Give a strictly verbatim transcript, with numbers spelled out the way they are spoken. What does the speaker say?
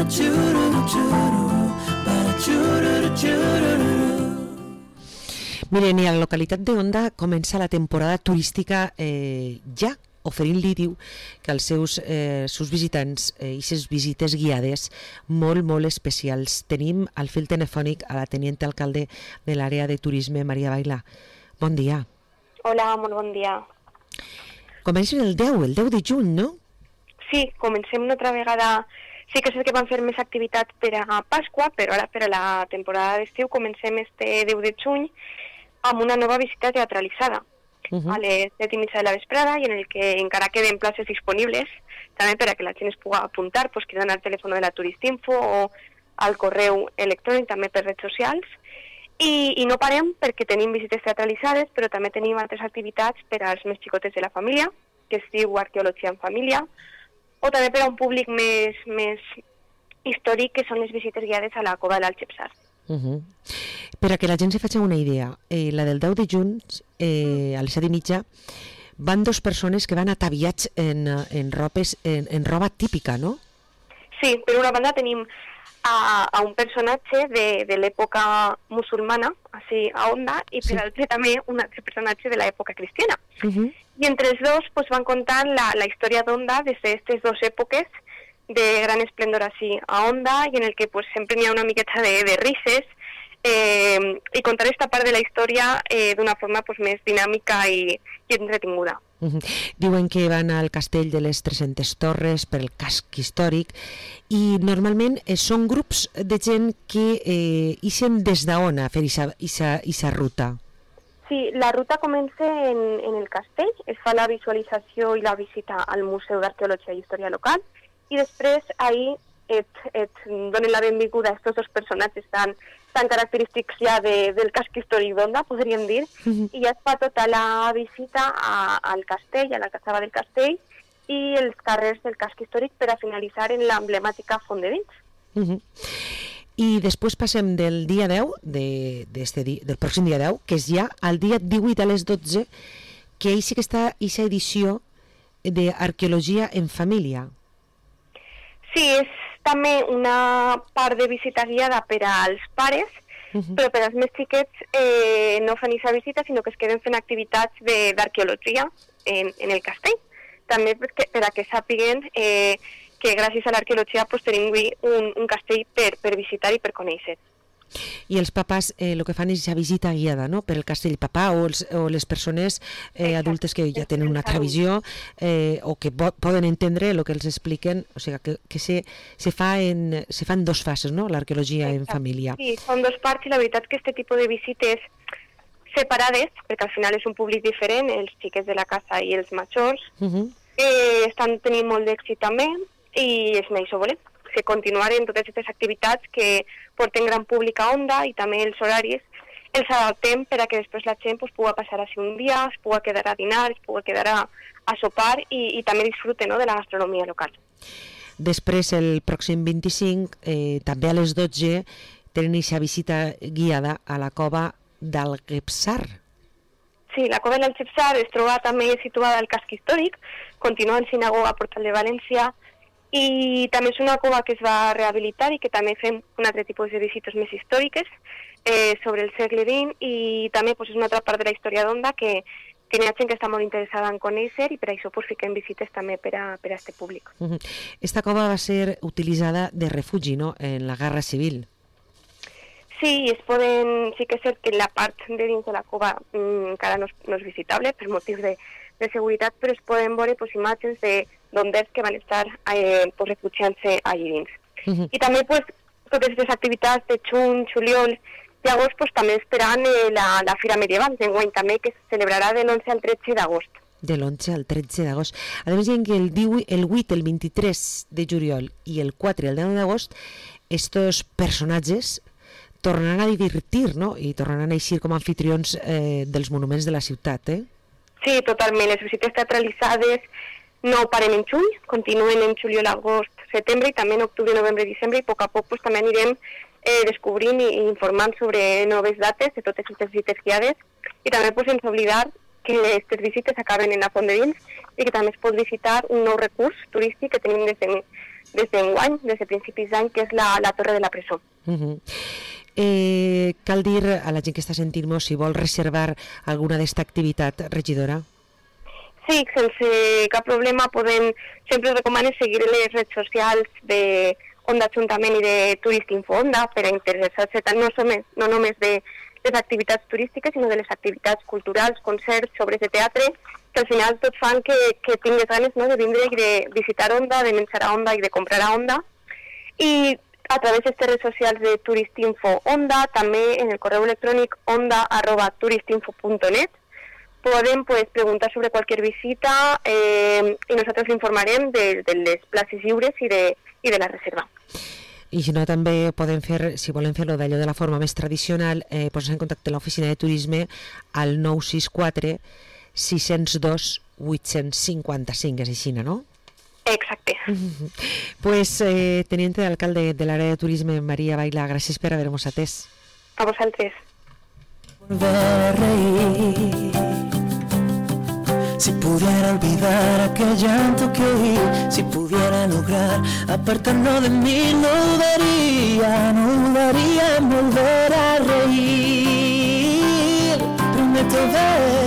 Miren, i a la localitat d'Onda comença la temporada turística eh, ja, oferint-li, diu, que als seus, eh, seus visitants i eh, ses visites guiades molt, molt especials. Tenim al fil telefònic a la teniente alcalde de l'àrea de turisme, Maria Baila. Bon dia. Hola, molt bon dia. Comencen el deu, el deu de juny, no? Sí, comencem una altra vegada. Sí que és que van fer més activitats per a Pasqua, però ara per a la temporada d'estiu comencem este deu de juny amb una nova visita teatralitzada uh-huh. a les set i mitja de la vesprada i en el que encara queden places disponibles també per a que la gent es pugui apuntar, pues, cridant al telèfon de la Turistinfo o al correu electrònic, també per redes socials. I, i no parem perquè tenim visites teatralitzades, però també tenim altres activitats per als més xicotes de la família, que es diu Arqueologia en Família, o també per a un públic més, més històric, que són les visites guiades a la cova de l'Alxepsar. Uh-huh. Per a que la gent se faci una idea, eh, la del deu de juny, eh, a les set i mitja, van dos persones que van ataviats en, en, ropes, en, en roba típica, no? Sí, per una banda tenim a, a un personatge de, de l'època musulmana, així a Onda, i per sí. altre també un altre personatge de l'època cristiana. Uh-huh. I entre els dos pues, van contant la, la història d'Onda des d'aquestes dues èpoques de gran esplendor així a Onda i en el que pues, sempre n'hi ha una miqueta de, de rises eh, i contar aquesta part de la història eh, d'una forma pues, més dinàmica i, i entretinguda. Uh-huh. Diuen que van al castell de les tres-centes torres per el casc històric i normalment eh, són grups de gent que eh, ixen des d'on a fer aquesta ruta. Sí, la ruta comença en, en el castell, es fa la visualització i la visita al Museu d'Arqueologia i Història Local i després ahir et, et donen la benvinguda a aquests dos personatges tan, tan característics ja de, del casc històric d'Onda, podríem dir, uh-huh. i ja es fa tota la visita a, al castell, a la caçava del castell i els carrers del casc històric per a finalitzar en l'emblemàtica Font de Vins. Uh-huh. I després passem del dia deu, de, de este dia, del pròxim dia deu, que és ja al dia divuit a les dotze, que ahí sí que està aquesta edició d'Arqueologia en Família. Sí, és també una part de visita guiada per als pares, uh-huh. però per als més xiquets eh, no fan aquesta visita, sinó que es queden fent activitats d'arqueologia en, en el castell. També perquè, per a que sàpiguen eh, que gràcies a l'arqueologia pues, tenim un, un castell per, per visitar i per conèixer. I els papàs eh, el que fan és ja visita guiada, no?, per el castell papà o, els, o les persones eh, adultes que ja tenen una altra visió eh, o que po poden entendre el que els expliquen, o sigui que, que se, se, fa en, se fa en dos fases, no?, l'arqueologia en família. Sí, són dos parts i la veritat que aquest tipus de visites separades, perquè al final és un públic diferent, els xiquets de la casa i els majors, uh-huh. eh, estan tenint molt d'èxit també i és això volem, que continuaren totes aquestes activitats que porten gran públic a Onda i també els horaris els adaptem per a que després la gent pues, pugui passar així un dia, es pugui quedar a dinar, es pugui quedar a, a sopar i, i també disfruten, no?, de la gastronomia local. Després, el pròxim vint-i-cinc, eh, també a les dotze, tenen aquesta visita guiada a la cova d'Alxepsar. Sí, la cova d'Alxepsar es troba també situada al casc històric, continua en sinagoga Portal de València, i també és una cova que es va rehabilitar i que també fem un altre tipus de visites més històriques eh, sobre el segle vint i també pues, és una altra part de la història d'Onda que, que n'hi ha gent que està molt interessada en conèixer i per això pues, fiquem visites també per a, per a este públic. Uh-huh. Esta cova va ser utilitzada de refugi, no?, en la Guerra Civil. Sí, es poden, sí que és cert que la part de dins de la cova mm, encara no és, no és visitable per motius de, de seguretat, però es poden veure pues, imatges de d'onders que van estar eh, pues, refugiant-se allà dins. Uh-huh. I també pues, totes aquestes activitats de juny, juliol i agost pues, també esperant eh, la, la Fira Medieval d'enguany també, que se celebrarà de l'onze al tretze d'agost. De l'onze al tretze d'agost. A més, que el, el vuit, el vint-i-tres de juliol i el quatre, el deu d'agost, estos personatges tornaran a divertir, no?, i tornaran a eixir com a anfitrions eh, dels monuments de la ciutat, eh? Sí, totalment. Les visites teatralitzades no paren en juny, continuen en juliol, agost, setembre i també en octubre, novembre i diciembre i a poc a poc pues, també anirem eh, descobrint i informant sobre noves dates de totes aquestes visites guiades i també pues, sense oblidar que aquestes visites acaben en la Font de Vins i que també es pot visitar un nou recurs turístic que tenim des de, des d'enguany, des de principis d'any, que és la, la Torre de la Presó. Uh-huh. eh, cal dir a la gent que està sentint-nos si vol reservar alguna d'esta activitat, regidora? Sí, sense cap problema podem, sempre recomano seguir les redes socials de Onda Ajuntament i de Turistinfo Onda per a interessar-se tant no, només, no només de les activitats turístiques, sinó de les activitats culturals, concerts, obres de teatre, que al final tot fan que, que tingues ganes, no?, de vindre i de visitar Onda, de menjar a Onda i de comprar a Onda. I a través de les redes socials de Turistinfo Onda, també en el correu electrònic onda arroba turistinfo punto net, podem pues, preguntar sobre cualquier visita eh, i nosaltres l'informarem de, de les places lliures i de, i de la reserva. I si no, també podem fer, si volem fer-lo d'allò de la forma més tradicional, eh, posar en contacte amb l'oficina de turisme al nou sis quatre sis zero dos vuit cinc cinc, és així, no? Exacte. Mm-hmm. Pues, eh, teniente d'alcalde de l'àrea de turisme, Maria Baila, gràcies per haver-nos atès. A vosaltres. Volver a reír. Si pudiera olvidar aquel llanto que oí, si pudiera lograr apartarlo de mí, no dudaría, no dudaría en volver a reír. Prometo ver